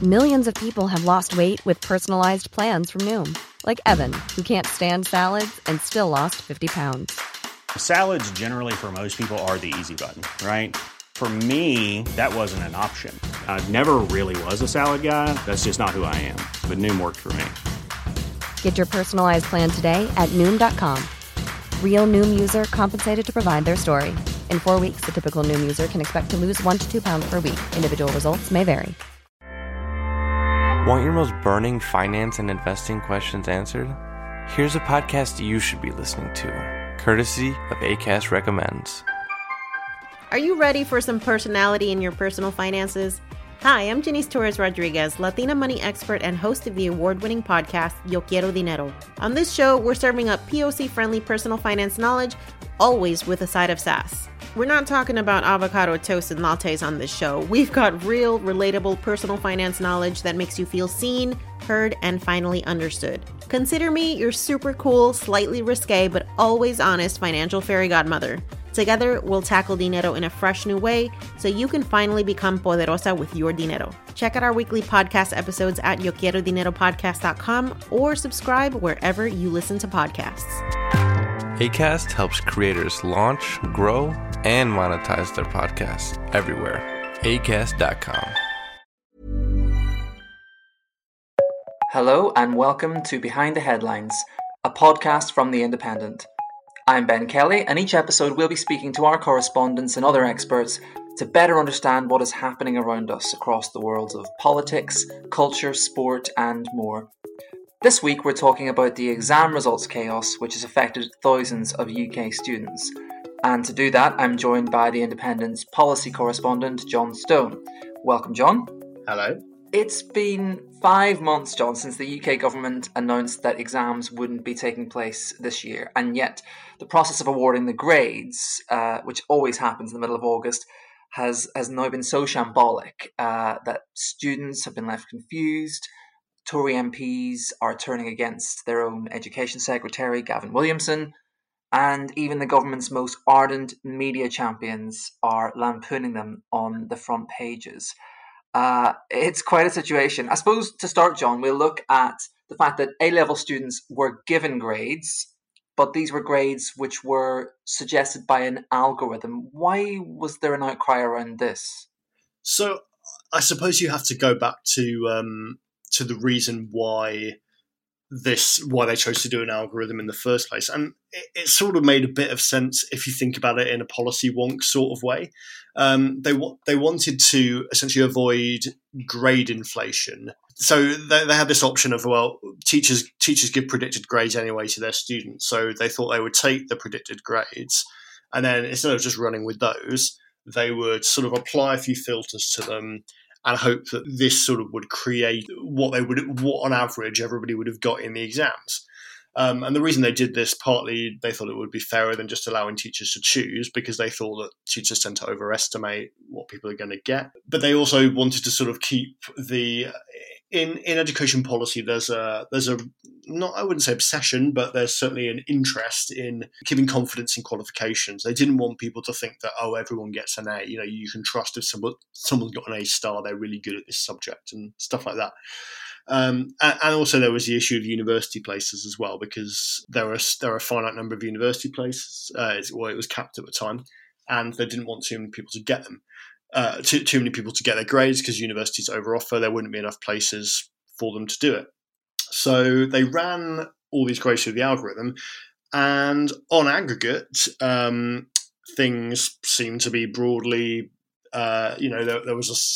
Millions of people have lost weight with personalized plans from Noom. Like Evan, who can't stand salads and still lost 50 pounds. Salads generally for most people are the easy button, right? For me, that wasn't an option. I never really was a salad guy. That's just not who I am. But Noom worked for me. Get your personalized plan today at Noom.com. Real Noom user compensated to provide their story. In 4 weeks, the typical Noom user can expect to lose 1 to 2 pounds per week. Individual results may vary. Want your most burning finance and investing questions answered? Here's a podcast you should be listening to, courtesy of Acast Recommends. Are you ready for some personality in your personal finances? Hi, I'm Janice Torres Rodriguez, Latina money expert and host of the award-winning podcast, Yo Quiero Dinero. On this show, we're serving up POC-friendly personal finance knowledge, always with a side of sass. We're not talking about avocado toast and lattes on this show. We've got real, relatable personal finance knowledge that makes you feel seen, heard, and finally understood. Consider me your super cool, slightly risque, but always honest financial fairy godmother. Together, we'll tackle dinero in a fresh new way so you can finally become poderosa with your dinero. Check out our weekly podcast episodes at yoquierodineropodcast.com or subscribe wherever you listen to podcasts. Acast helps creators launch, grow, and monetize their podcasts everywhere. Acast.com. Hello and welcome to Behind the Headlines, a podcast from The Independent. I'm Ben Kelly, and each episode we'll be speaking to our correspondents and other experts to better understand what is happening around us across the worlds of politics, culture, sport, and more. This week we're talking about the exam results chaos which has affected thousands of UK students. And to do that, I'm joined by The Independent's policy correspondent, John Stone. Welcome, John. Hello. It's been 5 months, John, since the UK government announced that exams wouldn't be taking place this year, and yet the process of awarding the grades, which always happens in the middle of August, has now been so shambolic that students have been left confused. Tory MPs are turning against their own education secretary, Gavin Williamson, and even the government's most ardent media champions are lampooning them on the front pages. It's quite a situation. I suppose to start, John, we'll look at the fact that A-level students were given grades, but these were grades which were suggested by an algorithm. Why was there an outcry around this? So I suppose you have to go back to the reason why they chose to do an algorithm in the first place. And it sort of made a bit of sense if you think about it in a policy wonk sort of way. They wanted to essentially avoid grade inflation. So they had this option of, well, teachers give predicted grades anyway to their students. So they thought they would take the predicted grades, and then instead of just running with those, they would sort of apply a few filters to them and hope that this sort of would create what on average everybody would have got in the exams. And the reason they did this, partly they thought it would be fairer than just allowing teachers to choose, because they thought that teachers tend to overestimate what people are going to get. But they also wanted to sort of keep in education policy, there's a not, I wouldn't say obsession, but there's certainly an interest in keeping confidence in qualifications. They didn't want people to think that, oh, everyone gets an A. You know, you can trust if someone's got an A star, they're really good at this subject and stuff like that. And also there was the issue of university places as well, because there are a finite number of university places. It was capped at the time, and they didn't want too many people to get them. Too many people to get their grades, because universities overoffer. There wouldn't be enough places for them to do it. So they ran all these grades through the algorithm, and on aggregate, things seem to be broadly, there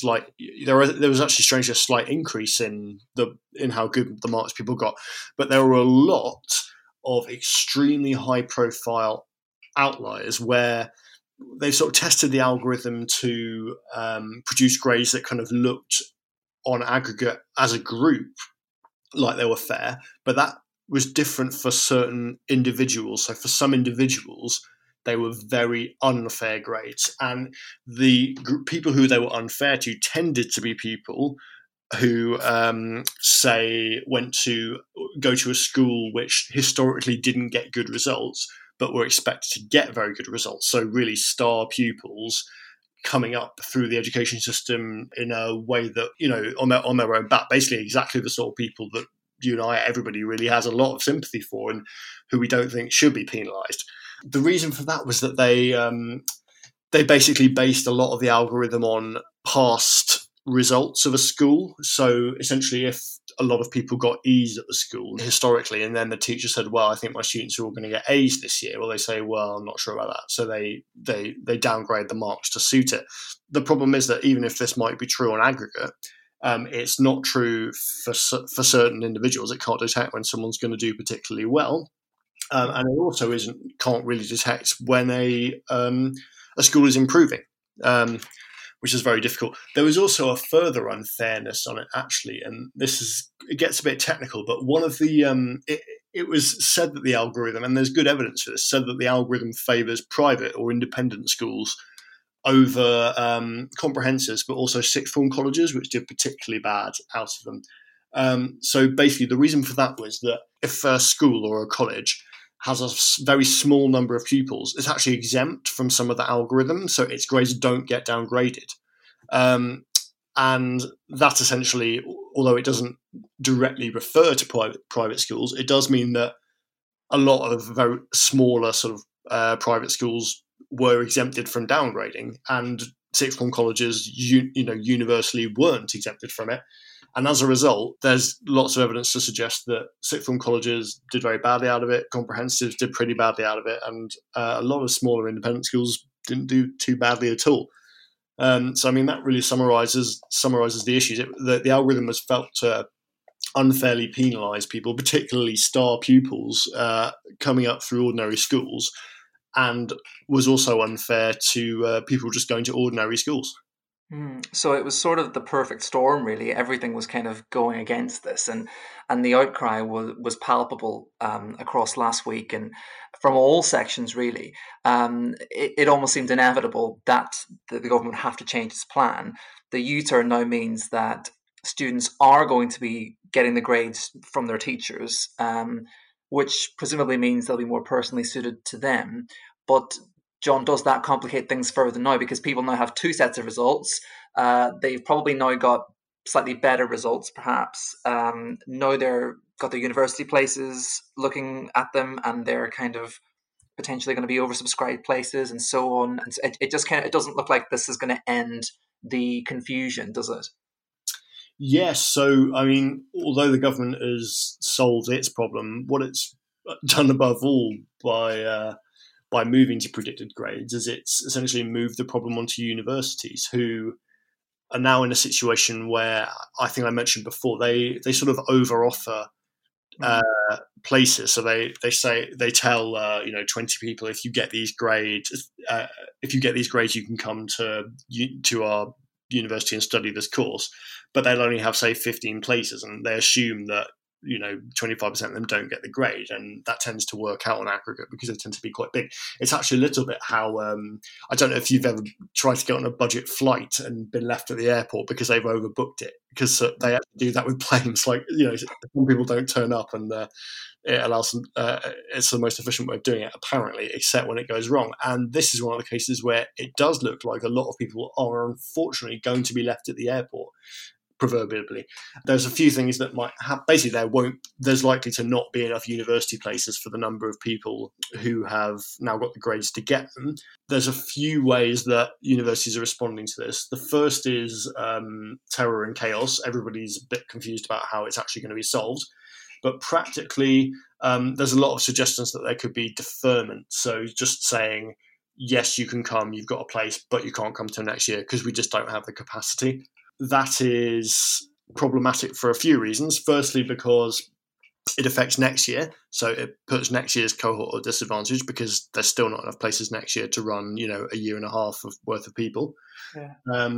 was actually strangely a slight increase in how good the marks people got, but there were a lot of extremely high profile outliers where they sort of tested the algorithm to produce grades that kind of looked on aggregate as a group like they were fair, but that was different for certain individuals. So for some individuals, they were very unfair grades, and the people who they were unfair to tended to be people who, say, went to go to a school which historically didn't get good results, but were expected to get very good results. So really star pupils coming up through the education system in a way that, on their own back, basically exactly the sort of people that you and I, everybody really has a lot of sympathy for and who we don't think should be penalised. The reason for that was that they basically based a lot of the algorithm on past results of a school. So essentially, if a lot of people got E's at the school historically, and then the teacher said, well, I think my students are all going to get A's this year, well, they say, well, I'm not sure about that. So they downgrade the marks to suit it. The problem is that even if this might be true on aggregate, it's not true for certain individuals. It can't detect when someone's going to do particularly well. And it also can't really detect when a school is improving, which is very difficult. There was also a further unfairness on it, actually, and it gets a bit technical, but one of the it was said that the algorithm, and there's good evidence for this, said that the algorithm favours private or independent schools over comprehensives, but also sixth form colleges, which did particularly bad out of them. So basically, the reason for that was that if a school or a college has a very small number of pupils, it's actually exempt from some of the algorithms, so its grades don't get downgraded. And that essentially, although it doesn't directly refer to private schools, it does mean that a lot of very smaller sort of private schools were exempted from downgrading, and sixth form colleges, universally weren't exempted from it. And as a result, there's lots of evidence to suggest that sixth form colleges did very badly out of it, comprehensives did pretty badly out of it, and a lot of smaller independent schools didn't do too badly at all. So, I mean, that really summarises the issues. The algorithm was felt to unfairly penalise people, particularly star pupils coming up through ordinary schools, and was also unfair to people just going to ordinary schools. So it was sort of the perfect storm, really. Everything was kind of going against this, and the outcry was palpable across last week, and from all sections, really. It almost seemed inevitable that the government would have to change its plan. The U-turn now means that students are going to be getting the grades from their teachers, which presumably means they'll be more personally suited to them. But John, does that complicate things further now? Because people now have two sets of results. They've probably now got slightly better results, perhaps. Now they've got their university places looking at them, and they're kind of potentially going to be oversubscribed places and so on. And it just it doesn't look like this is going to end the confusion, does it? Yes. So, I mean, although the government has solved its problem, what it's done above all by moving to predicted grades is it's essentially moved the problem onto universities, who are now in a situation where I think I mentioned before, they sort of over-offer places. So they tell 20 people, if you get these grades, you can come to our university and study this course, but they'll only have, say, 15 places, and they assume that 25% of them don't get the grade, and that tends to work out on aggregate because they tend to be quite big. It's actually a little bit how I don't know if you've ever tried to get on a budget flight and been left at the airport because they've overbooked it, because they have to do that with planes. Like, some people don't turn up, and it allows them. It's the most efficient way of doing it, apparently, except when it goes wrong. And this is one of the cases where it does look like a lot of people are unfortunately going to be left at the airport. Proverbially, there's a few things that might happen. Basically, there's likely to not be enough university places for the number of people who have now got the grades to get them. There's a few ways that universities are responding to this. The first is terror and chaos. Everybody's a bit confused about how it's actually going to be solved. But practically, there's a lot of suggestions that there could be deferment. So just saying, yes, you can come, you've got a place, but you can't come till next year because we just don't have the capacity. That is problematic for a few reasons. Firstly, because it affects next year. So it puts next year's cohort at a disadvantage because there's still not enough places next year to run, a year and a half worth of people. Yeah.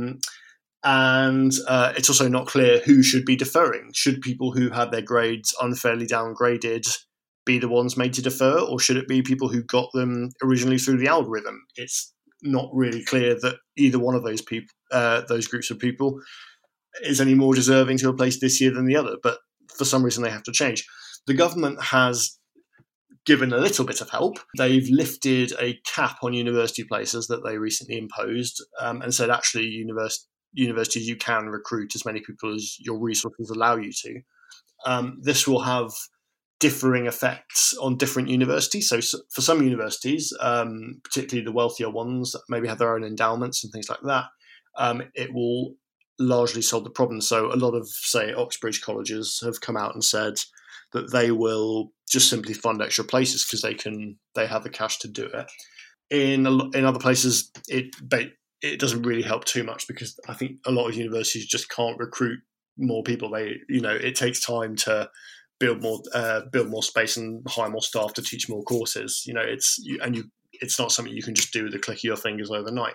And it's also not clear who should be deferring. Should people who had their grades unfairly downgraded be the ones made to defer, or should it be people who got them originally through the algorithm? It's not really clear that either one of those people, those groups of people, is any more deserving to a place this year than the other. But for some reason, they have to change. The government has given a little bit of help. They've lifted a cap on university places that they recently imposed, and said actually universities, you can recruit as many people as your resources allow you to. This will have differing effects on different universities. So for some universities, particularly the wealthier ones that maybe have their own endowments and things like that, it will largely solve the problem. So a lot of, say, Oxbridge colleges have come out and said that they will just simply fund extra places because they have the cash to do it. In other places, it doesn't really help too much because I think a lot of universities just can't recruit more people. It takes time to build more space and hire more staff to teach more courses. It's not something you can just do with a click of your fingers overnight.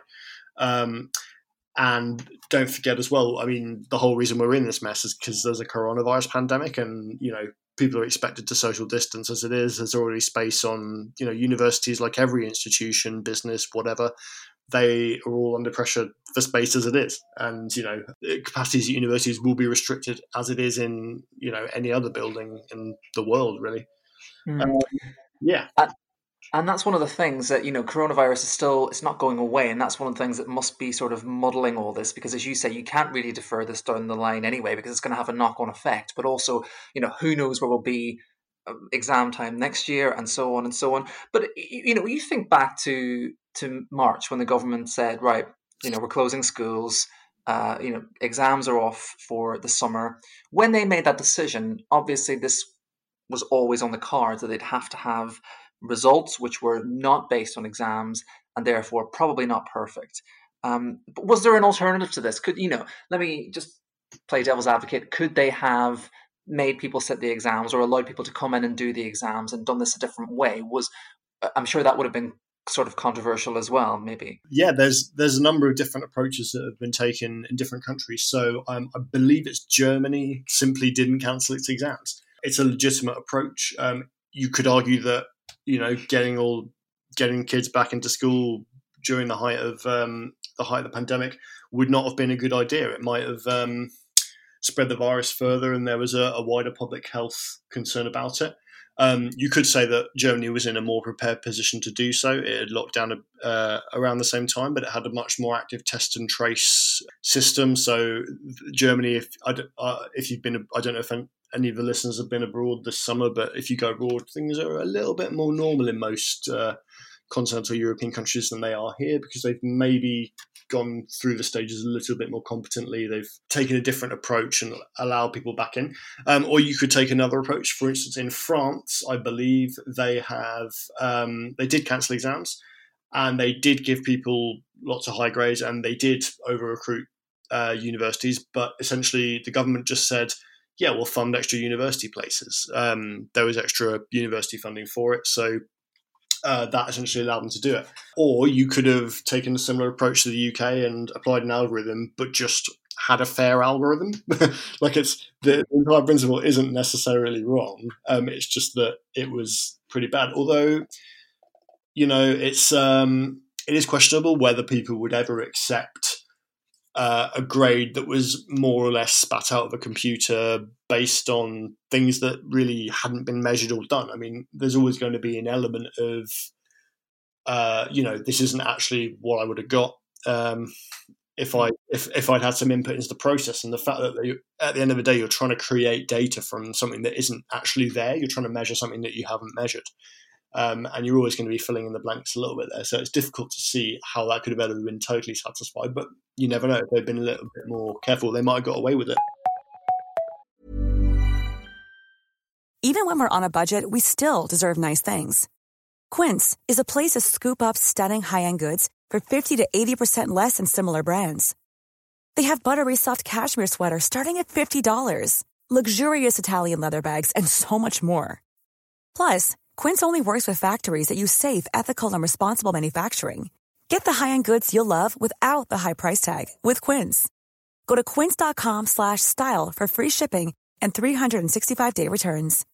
And don't forget as well, I mean, the whole reason we're in this mess is because there's a coronavirus pandemic, and people are expected to social distance as it is. There's already space on universities, like every institution, business, whatever. They are all under pressure for space as it is, and capacities at universities will be restricted as it is in any other building in the world, really. Yeah. And that's one of the things that, coronavirus it's not going away. And that's one of the things that must be sort of muddling all this, because as you say, you can't really defer this down the line anyway, because it's going to have a knock-on effect. But also, who knows where we'll be exam time next year, and so on and so on. But, you think back to March when the government said, right, we're closing schools, exams are off for the summer. When they made that decision, obviously this was always on the cards that they'd have to have results which were not based on exams and therefore probably not perfect. But was there an alternative to this? Let me just play devil's advocate. Could they have made people sit the exams or allowed people to come in and do the exams and done this a different way? I'm sure that would have been sort of controversial as well, maybe. Yeah, there's a number of different approaches that have been taken in different countries. So I believe it's Germany simply didn't cancel its exams. It's a legitimate approach. You could argue that getting kids back into school during the height of the pandemic would not have been a good idea. It might have spread the virus further, and there was a wider public health concern about it. You could say that Germany was in a more prepared position to do so. It had locked down around the same time, but it had a much more active test and trace system. So Germany, if you've been, I don't know if any of the listeners have been abroad this summer, but if you go abroad, things are a little bit more normal in most continental European countries than they are here, because they've maybe gone through the stages a little bit more competently. They've taken a different approach and allowed people back in. Or you could take another approach. For instance, in France, I believe they did cancel exams, and they did give people lots of high grades, and they did over-recruit universities. But essentially, the government just said, yeah, we'll fund extra university places. There was extra university funding for it, so that essentially allowed them to do it. Or you could have taken a similar approach to the UK and applied an algorithm, but just had a fair algorithm. Like, it's the entire principle isn't necessarily wrong. It's just that it was pretty bad. Although, it is questionable whether people would ever accept a grade that was more or less spat out of a computer based on things that really hadn't been measured or done. I mean, there's always going to be an element of, this isn't actually what I would have got if I'd had some input into the process. And the fact that at the end of the day, you're trying to create data from something that isn't actually there. You're trying to measure something that you haven't measured. And you're always going to be filling in the blanks a little bit there. So it's difficult to see how that could have ever been totally satisfied. But you never know. If they'd been a little bit more careful, they might have got away with it. Even when we're on a budget, we still deserve nice things. Quince is a place to scoop up stunning high-end goods for 50 to 80% less than similar brands. They have buttery soft cashmere sweaters starting at $50, luxurious Italian leather bags, and so much more. Plus, Quince only works with factories that use safe, ethical, and responsible manufacturing. Get the high-end goods you'll love without the high price tag with Quince. Go to quince.com/style for free shipping and 365-day returns.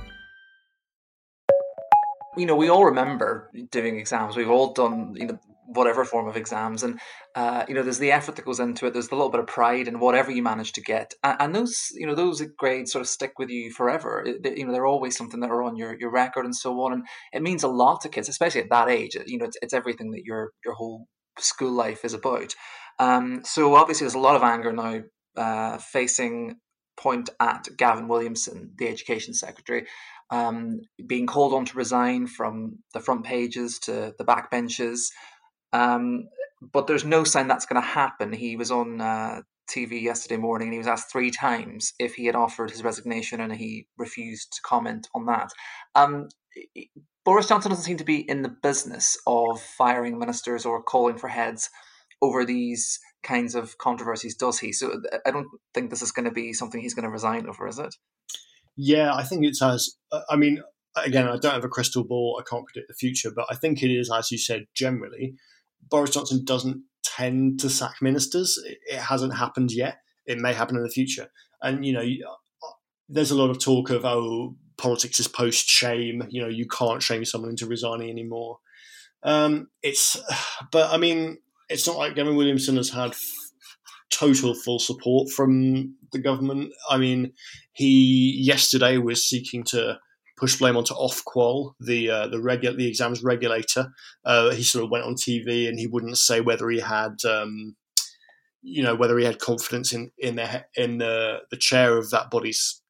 We all remember doing exams. We've all done, whatever form of exams. And there's the effort that goes into it. There's a little bit of pride in whatever you manage to get, and those grades sort of stick with you forever. They're always something that are on your record and so on, and it means a lot to kids, especially at that age. It's everything that your whole school life is about. So obviously there's a lot of anger now facing point at Gavin Williamson, the Education Secretary, being called on to resign from the front pages to the back benches. But there's no sign that's going to happen. He was on TV yesterday morning and he was asked 3 times if he had offered his resignation, and he refused to comment on that. Boris Johnson doesn't seem to be in the business of firing ministers or calling for heads over these kinds of controversies, does he? So I don't think this is going to be something he's going to resign over, is it? Yeah, I think it's as, I mean, again, I don't have a crystal ball, I can't predict the future, but I think it is, as you said, generally, Boris Johnson doesn't tend to sack ministers. It hasn't happened yet. It may happen in the future. And, there's a lot of talk of, politics is post-shame. You can't shame someone into resigning anymore. But I mean, it's not like Gavin Williamson has had total full support from the government. I mean, he yesterday was seeking to push blame onto Ofqual, the exams regulator. He sort of went on TV and he wouldn't say whether he had, whether he had confidence in the chair of that body's,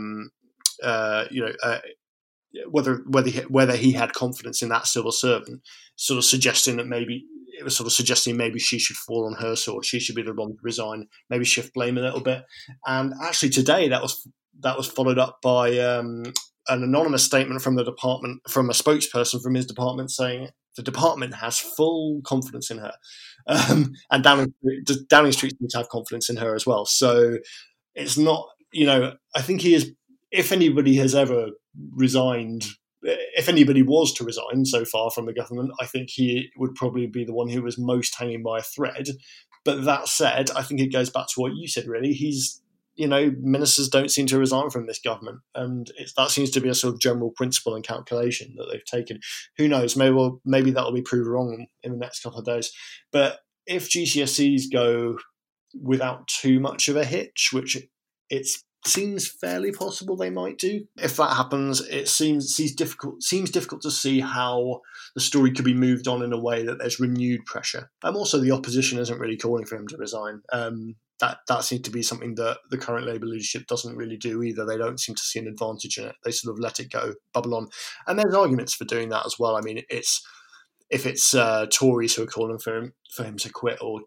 whether he had confidence in that civil servant, sort of suggesting that maybe she should fall on her sword. She should be the one to resign, maybe shift blame a little bit. And actually today that was followed up by an anonymous statement from the department, from a spokesperson from his department, saying the department has full confidence in her. And Downing Street needs to have confidence in her as well. So it's not, I think he is, if anybody has ever resigned, if anybody was to resign so far from the government, I think he would probably be the one who was most hanging by a thread. But that said, I think it goes back to what you said, really. Ministers don't seem to resign from this government. And that seems to be a sort of general principle and calculation that they've taken. Who knows? Maybe that will be proved wrong in the next couple of days. But if GCSEs go without too much of a hitch, which it seems fairly possible they might do, if that happens, it seems difficult to see how the story could be moved on in a way that there's renewed pressure. Also, the opposition isn't really calling for him to resign. That seems to be something that the current Labour leadership doesn't really do either. They don't seem to see an advantage in it. They sort of let it go, bubble on. And there's arguments for doing that as well. I mean, if it's Tories who are calling for him to quit, or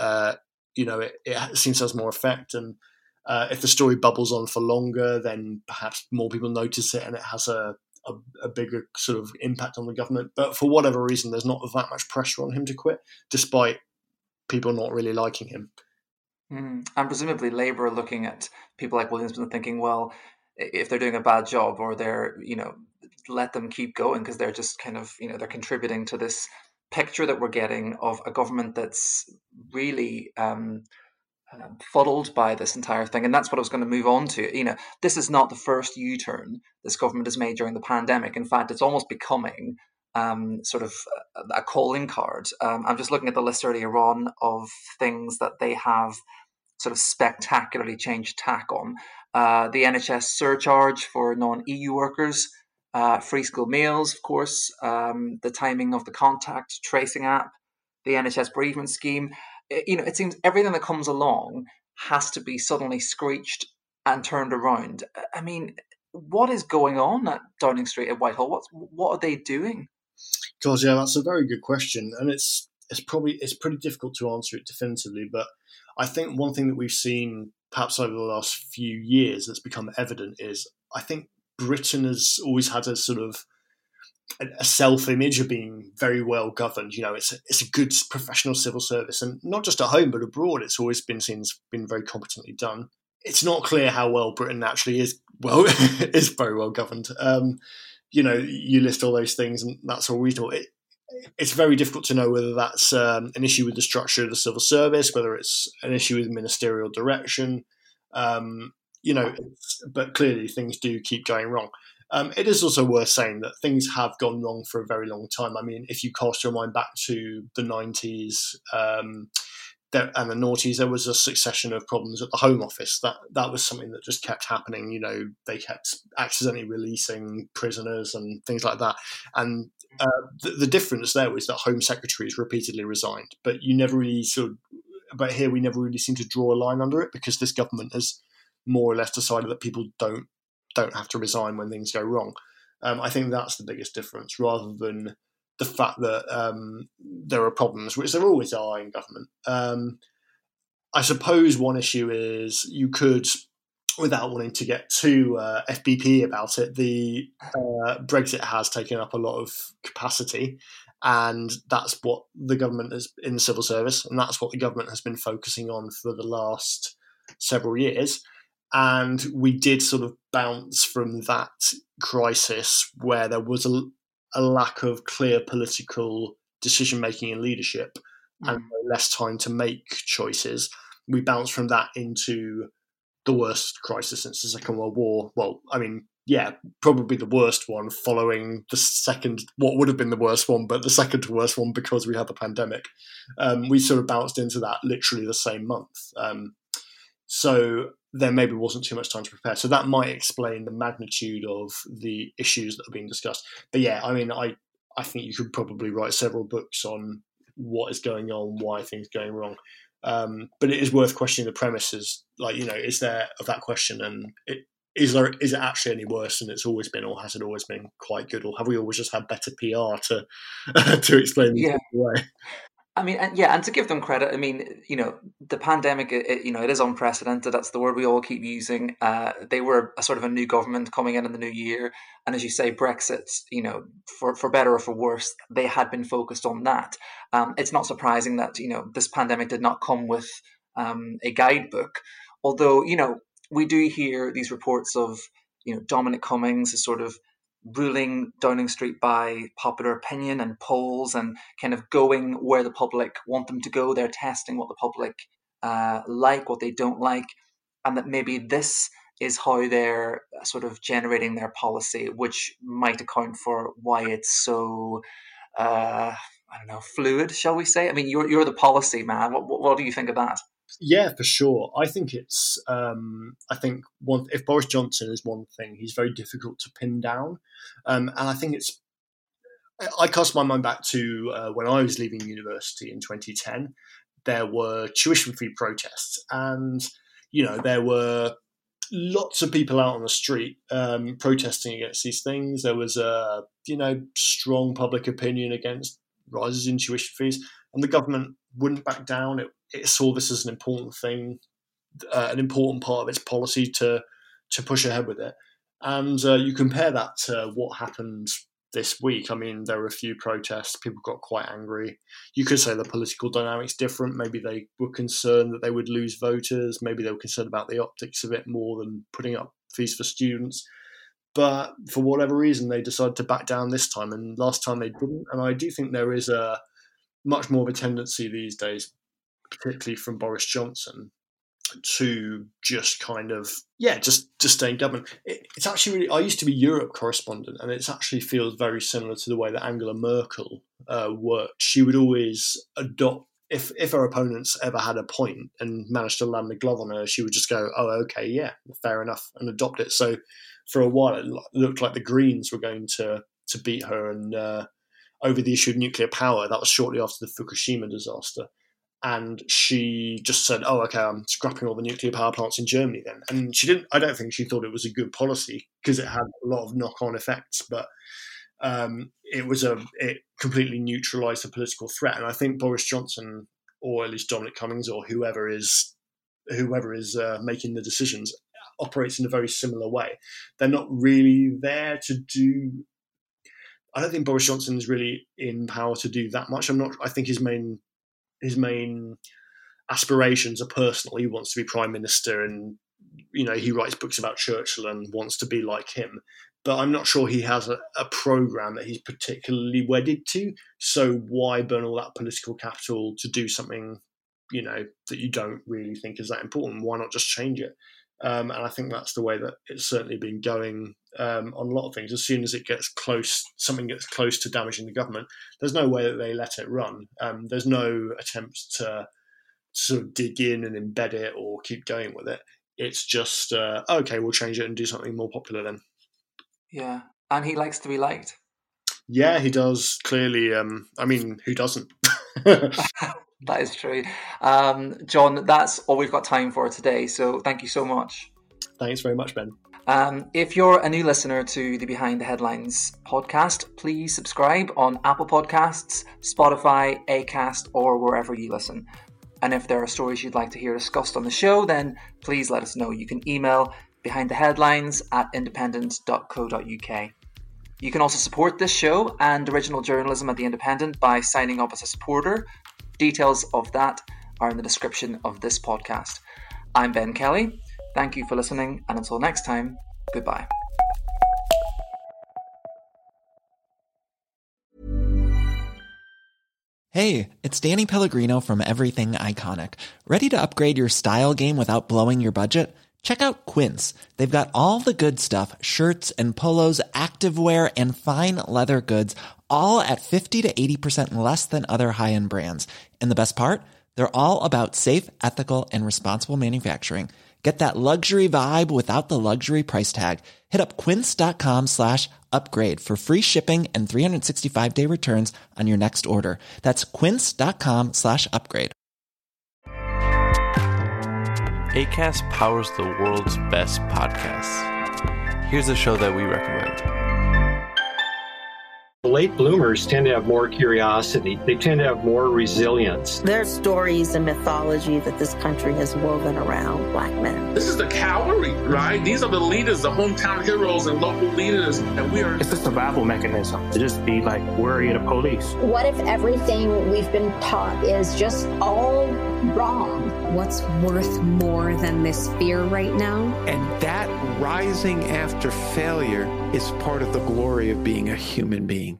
it seems to have more effect. And if the story bubbles on for longer, then perhaps more people notice it and it has a bigger sort of impact on the government. But for whatever reason, there's not that much pressure on him to quit, despite people not really liking him. And presumably Labour are looking at people like Williamson and thinking, well, if they're doing a bad job, or they're, let them keep going, because they're just kind of, they're contributing to this picture that we're getting of a government that's really fuddled by this entire thing. And that's what I was going to move on to. This is not the first U-turn this government has made during the pandemic. In fact, it's almost becoming sort of a calling card. I'm just looking at the list earlier on of things that they have sort of spectacularly changed tack on. The NHS surcharge for non-EU workers, free school meals, of course, the timing of the contact tracing app, the NHS bereavement scheme. It seems everything that comes along has to be suddenly screeched and turned around. I mean, what is going on at Downing Street at Whitehall? What are they doing? God, yeah, that's a very good question, and it's pretty difficult to answer it definitively. But I think one thing that we've seen perhaps over the last few years that's become evident is, I think Britain has always had a sort of a self-image of being very well governed. It's a good professional civil service, and not just at home but abroad, it's always been seen as being very competently done. It's not clear how well Britain actually is. Well, is very well governed. You list all those things, and that's all reasonable. It's very difficult to know whether that's an issue with the structure of the civil service, whether it's an issue with ministerial direction. But clearly things do keep going wrong. It is also worth saying that things have gone wrong for a very long time. I mean, if you cast your mind back to the 90s and the noughties, there was a succession of problems at the Home Office. That was something that just kept happening. You know, they kept accidentally releasing prisoners and things like that. And the difference there was that Home Secretaries repeatedly resigned, but you never really but here we never really seem to draw a line under it, because this government has more or less decided that people don't have to resign when things go wrong. I think that's the biggest difference, rather than the fact that there are problems, which there always are in government. I suppose one issue is you could, without wanting to get too FBP about it, the Brexit has taken up a lot of capacity, and that's what the government is in the civil service, and that's what the government has been focusing on for the last several years. And we did sort of bounce from that crisis where there was a lack of clear political decision-making and leadership and less time to make choices. We bounced from that into the worst crisis since the Second World War. Well, I mean, yeah, probably the worst one, following the second, what would have been the worst one, but the second to worst one because we had the pandemic. We sort of bounced into that literally the same month. So there maybe wasn't too much time to prepare. So that might explain the magnitude of the issues that are being discussed. But yeah, I mean, I think you could probably write several books on what is going on, why things are going wrong. But it is worth questioning the premises. Like, you know, is there of that question, and is it actually any worse than it's always been, or has it always been quite good, or have we always just had better PR to to explain it away? I mean, and to give them credit, I mean, you know, the pandemic, it is unprecedented. That's the word we all keep using. They were a sort of a new government coming in the new year. And as you say, Brexit, you know, for better or for worse, they had been focused on that. It's not surprising that, you know, this pandemic did not come with a guidebook. Although, you know, we do hear these reports of, you know, Dominic Cummings is sort of ruling Downing Street by popular opinion and polls, and kind of going where the public want them to go. They're testing what the public like, what they don't like, and that maybe this is how they're sort of generating their policy, which might account for why it's so I don't know, fluid, shall we say? I mean, you're the policy man. What do you think of that? Yeah, for sure. I think it's. I think if Boris Johnson is one thing, he's very difficult to pin down, and I think it's. I cast my mind back to when I was leaving university in 2010. There were tuition fee protests, and you know there were lots of people out on the street protesting against these things. There was a strong public opinion against rises in tuition fees, and the government wouldn't back down. It saw this as an important thing, an important part of its policy to push ahead with it. And you compare that to what happened this week. I mean, there were a few protests. People got quite angry. You could say the political dynamics different. Maybe they were concerned that they would lose voters. Maybe they were concerned about the optics of it more than putting up fees for students. But for whatever reason, they decided to back down this time. And last time they didn't. And I do think there is a much more of a tendency these days, particularly from Boris Johnson, to just kind of just stay in government. It's actually really, I used to be Europe correspondent, and it actually feels very similar to the way that Angela Merkel worked. She would always adopt, if her opponents ever had a point and managed to land the glove on her, she would just go, oh, okay, yeah, fair enough, and adopt it. So for a while it looked like the Greens were going to beat her, and over the issue of nuclear power. That was shortly after the Fukushima disaster. And she just said, oh, okay, I'm scrapping all the nuclear power plants in Germany then. And she didn't, I don't think she thought it was a good policy because it had a lot of knock-on effects, but it completely neutralised the political threat. And I think Boris Johnson, or at least Dominic Cummings, or whoever is making the decisions, operates in a very similar way. They're not really there to do. I don't think Boris Johnson is really in power to do that much. I think his main aspirations are personal. He wants to be prime minister, and he writes books about Churchill and wants to be like him. But I'm not sure he has a program that he's particularly wedded to. So why burn all that political capital to do something, that you don't really think is that important? Why not just change it? And I think that's the way that it's certainly been going on a lot of things. As soon as it gets close, something gets close to damaging the government, there's no way that they let it run. There's no attempts to sort of dig in and embed it or keep going with it. It's just, okay, we'll change it and do something more popular then. Yeah, and he likes to be liked. Yeah, he does, clearly. I mean, who doesn't? That is true. John, that's all we've got time for today, so thank you so much. Thanks very much, Ben. If you're a new listener to the Behind the Headlines podcast, please subscribe on Apple Podcasts, Spotify, Acast, or wherever you listen. And if there are stories you'd like to hear discussed on the show, then please let us know. You can email behindtheheadlines@independent.co.uk. You can also support this show and original journalism at The Independent by signing up as a supporter. Details of that are in the description of this podcast. I'm Ben Kelly. Thank you for listening, and until next time, goodbye. Hey, it's Danny Pellegrino from Everything Iconic. Ready to upgrade your style game without blowing your budget? Check out Quince. They've got all the good stuff, shirts and polos, activewear, and fine leather goods, all at 50 to 80% less than other high-end brands. And the best part? They're all about safe, ethical, and responsible manufacturing. Get that luxury vibe without the luxury price tag. Hit up quince.com/upgrade for free shipping and 365-day returns on your next order. That's quince.com/upgrade. Acast powers the world's best podcasts. Here's a show that we recommend. Late bloomers tend to have more curiosity. They tend to have more resilience. There's stories and mythology that this country has woven around Black men. This is the cavalry, right? These are the leaders, the hometown heroes and local leaders. And we are... It's a survival mechanism to just be like worry of the police. What if everything we've been taught is just all wrong? What's worth more than this fear right now? And that rising after failure is part of the glory of being a human being.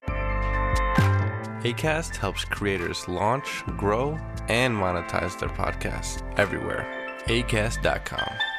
Acast helps creators launch, grow, and monetize their podcasts everywhere. Acast.com.